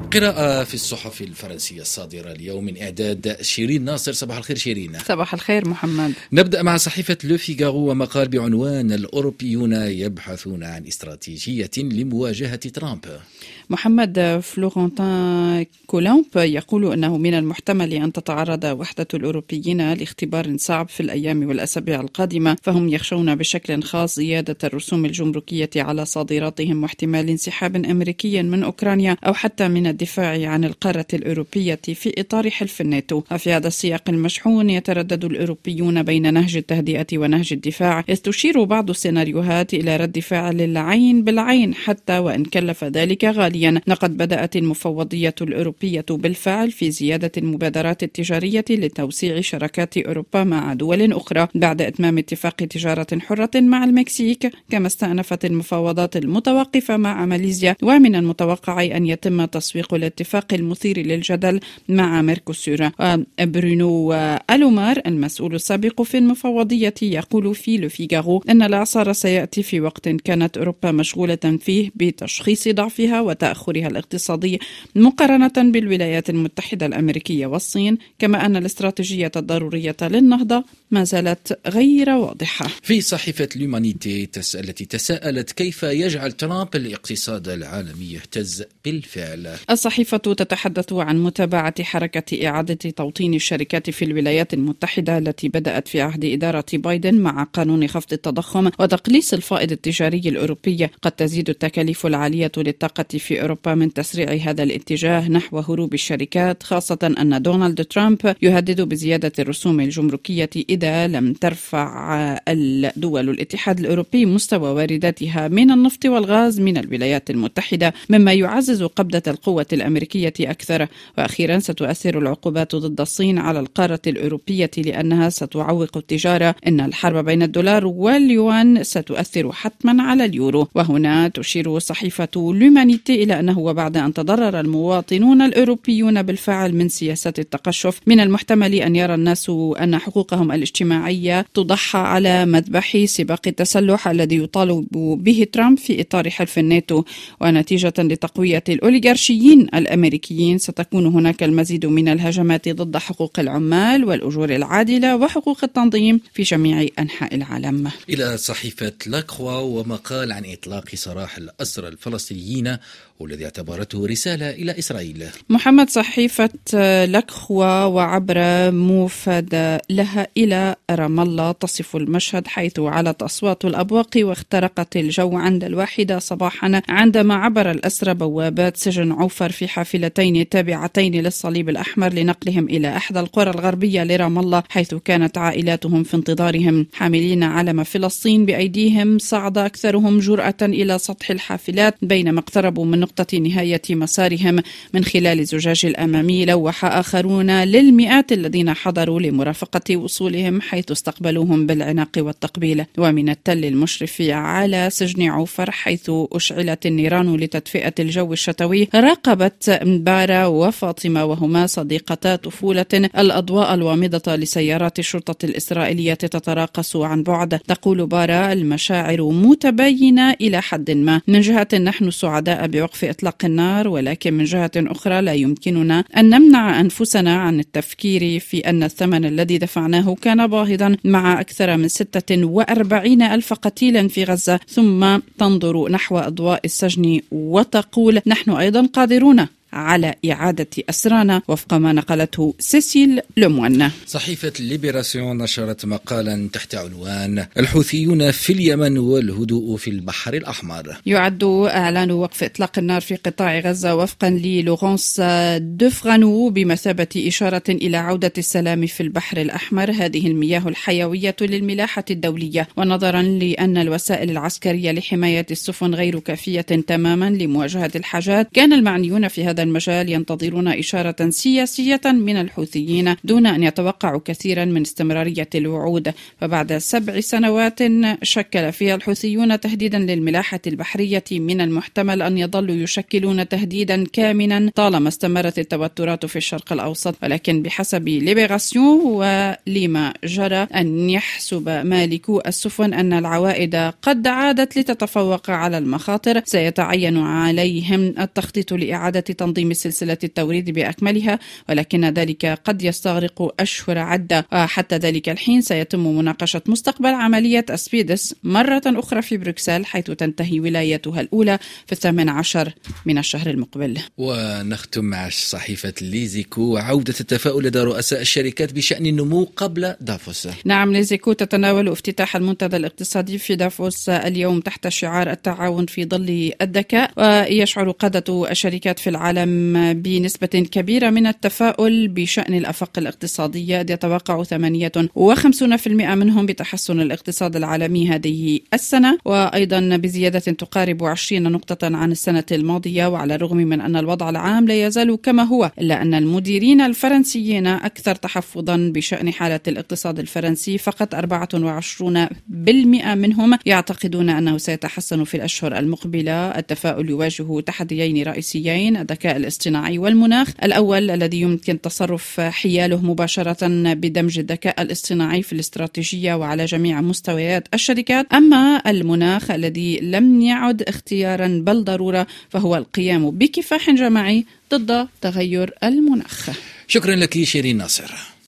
قراءة في الصحف الفرنسية الصادرة اليوم من إعداد شيرين ناصر. صباح الخير شيرين. صباح الخير محمد. نبدأ مع صحيفة لو فيغارو ومقال بعنوان الأوروبيون يبحثون عن استراتيجية لمواجهة ترامب. محمد، فلورنتين كولومب يقول أنه من المحتمل أن تتعرض وحدة الأوروبيين لاختبار صعب في الأيام والأسابيع القادمة، فهم يخشون بشكل خاص زيادة الرسوم الجمركية على صادراتهم واحتمال انسحاب أمريكي من أوكرانيا أو حتى من الدفاع عن القارة الأوروبية في إطار حلف الناتو. وفي هذا السياق المشحون يتردد الأوروبيون بين نهج التهدئة ونهج الدفاع، إذ تشير بعض السيناريوهات إلى رد فعل العين بالعين حتى وإن كلف ذلك غاليا. لقد بدأت المفوضية الأوروبية بالفعل في زيادة المبادرات التجارية لتوسيع شراكات أوروبا مع دول أخرى بعد إتمام اتفاق تجارة حرة مع المكسيك، كما استأنفت المفاوضات المتوقفة مع ماليزيا، ومن المتوقع أن يتم تسويق الاتفاق المثير للجدل مع ميركوسور. برونو ألومار المسؤول السابق في المفوضية يقول في لو فيغارو أن الإعصار سيأتي في وقت كانت أوروبا مشغولة فيه بتشخيص ضعفها وتأخرها الاقتصادي مقارنة بالولايات المتحدة الأمريكية والصين، كما أن الاستراتيجية الضرورية للنهضة ما زالت غير واضحة. في صحيفة لومانيتي التي تساءلت كيف يجعل ترامب الاقتصاد العالمي يهتز بالفعل. الصحيفة تتحدث عن متابعة حركة إعادة توطين الشركات في الولايات المتحدة التي بدأت في عهد إدارة بايدن مع قانون خفض التضخم وتقليص الفائض التجاري الأوروبي. قد تزيد التكاليف العالية للطاقة في أوروبا من تسريع هذا الاتجاه نحو هروب الشركات، خاصة أن دونالد ترامب يهدد بزيادة الرسوم الجمركية إذا لم ترفع الدول الاتحاد الأوروبي مستوى وارداتها من النفط والغاز من الولايات المتحدة، مما يعزز قبضة القوة الأمريكية أكثر. وأخيرا ستؤثر العقوبات ضد الصين على القارة الأوروبية لأنها ستعوق التجارة. إن الحرب بين الدولار واليوان ستؤثر حتما على اليورو. وهنا تشير صحيفة لومانيتي إلى أنه وبعد أن تضرر المواطنون الأوروبيون بالفعل من سياسات التقشف، من المحتمل أن يرى الناس أن حقوقهم الاجتماعية تضحى على مذبح سباق التسلح الذي يطالب به ترامب في إطار حلف الناتو. ونتيجة لتقوية الأوليغارشيين الأمريكيين ستكون هناك المزيد من الهجمات ضد حقوق العمال والأجور العادلة وحقوق التنظيم في جميع أنحاء العالم. إلى صحيفة لاكخوا ومقال عن إطلاق سراح الأسرى الفلسطينيين والذي اعتبرته رسالة إلى إسرائيل. محمد، صحيفة لاكخوا وعبر موفد لها إلى رام الله تصف المشهد حيث علت أصوات الأبواق واخترقت الجو عند 1 صباحا عندما عبر الأسرى بوابات سجن عوفر في حافلتين تابعتين للصليب الأحمر لنقلهم إلى إحدى القرى الغربية لرام الله، حيث كانت عائلاتهم في انتظارهم حاملين علم فلسطين بأيديهم. صعد أكثرهم جرأة إلى سطح الحافلات بينما اقتربوا من نقطة نهاية مسارهم من خلال الزجاج الأمامي. لوح آخرون للمئات الذين حضروا لمرافقة وصولهم حيث استقبلوهم بالعناق والتقبيل. ومن التل المشرف على سجن عوفر حيث أشعلت النيران لتدفئة الجو الشتوي راقبت بارا وفاطمة وهما صديقتا طفولة الأضواء الوامضة لسيارات الشرطة الإسرائيلية تتراقص عن بعد. تقول بارا: المشاعر متباينة إلى حد ما، من جهة نحن سعداء بوقف إطلاق النار، ولكن من جهة أخرى لا يمكننا أن نمنع أنفسنا عن التفكير في أن الثمن الذي دفعناه كان باهظا مع أكثر من 46,000 قتيل في غزة. ثم تنظر نحو أضواء السجن وتقول: نحن أيضا قادرون على إعادة أسرانا، وفق ما نقلته سيسيل لوموان. صحيفة ليبراسيون نشرت مقالا تحت عنوان الحوثيون في اليمن والهدوء في البحر الأحمر. يعد إعلان وقف إطلاق النار في قطاع غزة وفقا للورانس دوفرانو بمثابة إشارة إلى عودة السلام في البحر الأحمر، هذه المياه الحيوية للملاحة الدولية. ونظرا لأن الوسائل العسكرية لحماية السفن غير كافية تماما لمواجهة الحاجات، كان المعنيون في هذا المجال ينتظرون إشارة سياسية من الحوثيين دون أن يتوقعوا كثيرا من استمرارية الوعود. فبعد 7 سنوات شكل فيها الحوثيون تهديدا للملاحة البحرية، من المحتمل أن يظلوا يشكلون تهديدا كامنا طالما استمرت التوترات في الشرق الأوسط. ولكن بحسب ليبراسيون ولما جرى أن يحسب مالكو السفن أن العوائد قد عادت لتتفوق على المخاطر، سيتعين عليهم التخطيط لإعادة تنظيم سلسلة التوريد بأكملها، ولكن ذلك قد يستغرق أشهر عدة. حتى ذلك الحين سيتم مناقشة مستقبل عملية أسبيدس مرة أخرى في بروكسل، حيث تنتهي ولايتها الأولى في 18 من الشهر المقبل. ونختم مع صحيفة ليزيكو وعودة التفاؤل لدى رؤساء الشركات بشأن النمو قبل دافوس. نعم، ليزيكو تتناول افتتاح المنتدى الاقتصادي في دافوس اليوم تحت شعار التعاون في ظل الذكاء، ويشعر قادة الشركات في العالم بنسبة كبيرة من التفاؤل بشأن الآفاق الاقتصادية. يتوقع 58% منهم بتحسن الاقتصاد العالمي هذه السنة، وأيضا بزيادة تقارب 20 نقطة عن السنة الماضية. وعلى الرغم من أن الوضع العام لا يزال كما هو، إلا أن المديرين الفرنسيين أكثر تحفظا بشأن حالة الاقتصاد الفرنسي. فقط 24% منهم يعتقدون أنه سيتحسن في الأشهر المقبلة. التفاؤل يواجه تحديين رئيسيين: الذكاء الاصطناعي والمناخ. الأول الذي يمكن تصرف حياله مباشرة بدمج الذكاء الاصطناعي في الاستراتيجية وعلى جميع مستويات الشركات. أما المناخ الذي لم يعد اختيارا بل ضرورة، فهو القيام بكفاح جماعي ضد تغير المناخ. شكرا لك شيرين ناصر.